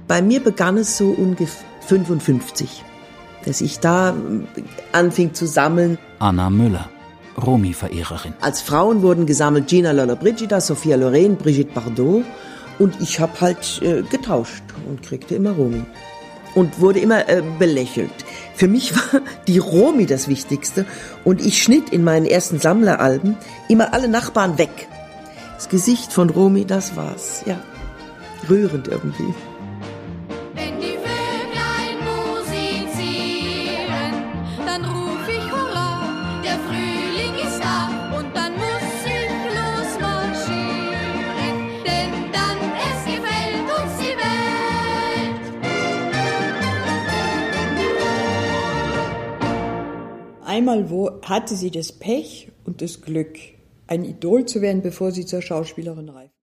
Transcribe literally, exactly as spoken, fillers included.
Bei mir begann es so ungefähr fünfundfünfzig, dass ich da anfing zu sammeln. Anna Müller, Romy-Verehrerin. Als Frauen wurden gesammelt Gina Lollobrigida, Sophia Loren, Brigitte Bardot. Und ich habe halt äh, getauscht und kriegte immer Romy. Und wurde immer äh, belächelt. Für mich war die Romy das Wichtigste. Und ich schnitt in meinen ersten Sammleralben immer alle Nachbarn weg. Das Gesicht von Romy, das war's. Ja, rührend irgendwie. Einmal wo hatte sie das Pech und das Glück, ein Idol zu werden, bevor sie zur Schauspielerin reif.